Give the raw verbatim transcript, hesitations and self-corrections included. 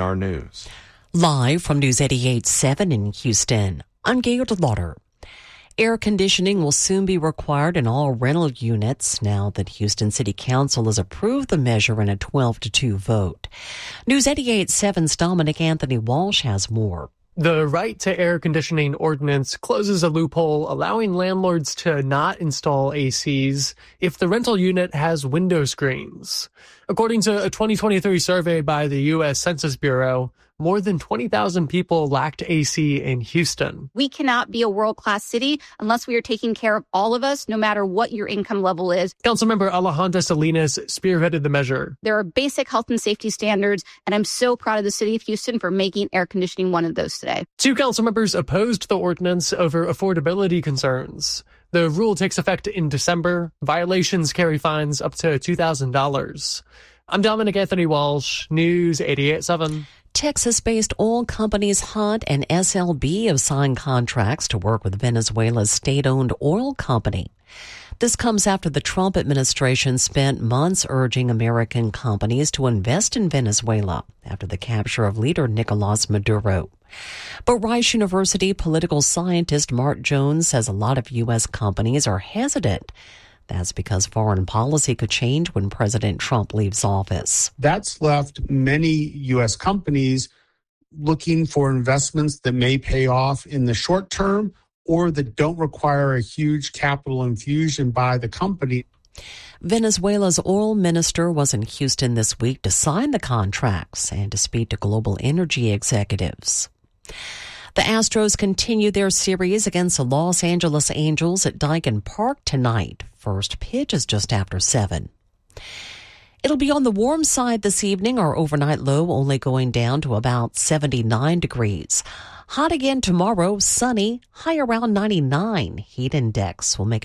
R News. Live from News eighty-eight point seven in Houston, I'm Gail DeLauder. Air conditioning will soon be required in all rental units now that Houston City Council has approved the measure in a twelve to two vote. News eighty-eight point seven's Dominic Anthony Walsh has more. The right to air conditioning ordinance closes a loophole allowing landlords to not install A Cs if the rental unit has window screens. According to a twenty twenty-three survey by the U S Census Bureau, more than twenty thousand people lacked A C in Houston. We cannot be a world-class city unless we are taking care of all of us, no matter what your income level is. Councilmember Alejandra Salinas spearheaded the measure. There are basic health and safety standards, and I'm so proud of the city of Houston for making air conditioning one of those today. Two council members opposed the ordinance over affordability concerns. The rule takes effect in December. Violations carry fines up to two thousand dollars. I'm Dominic Anthony Walsh, News eighty-eight point seven. Texas-based oil companies Hunt and S L B have signed contracts to work with Venezuela's state-owned oil company. This comes after the Trump administration spent months urging American companies to invest in Venezuela after the capture of leader Nicolas Maduro. But Rice University political scientist Mark Jones says a lot of U S companies are hesitant. That's because foreign policy could change when President Trump leaves office. That's left many U S companies looking for investments that may pay off in the short term or that don't require a huge capital infusion by the company. Venezuela's oil minister was in Houston this week to sign the contracts and to speak to global energy executives. The Astros continue their series against the Los Angeles Angels at Daikin Park tonight. First pitch is just after seven. It'll be on the warm side this evening. Our overnight low only going down to about seventy-nine degrees. Hot again tomorrow, sunny, high around ninety-nine. Heat index will make